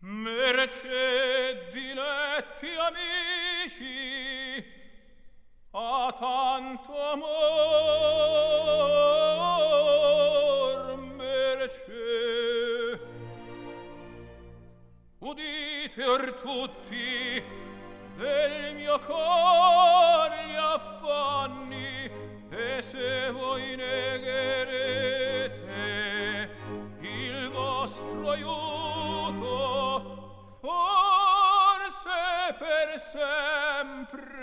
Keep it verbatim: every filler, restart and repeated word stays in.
Mercè, diletti amici, a tanto amor, mercè. Udite or tutti del mio cor gli affanni, e se voi negherete il vostro aiuto, forse per sempre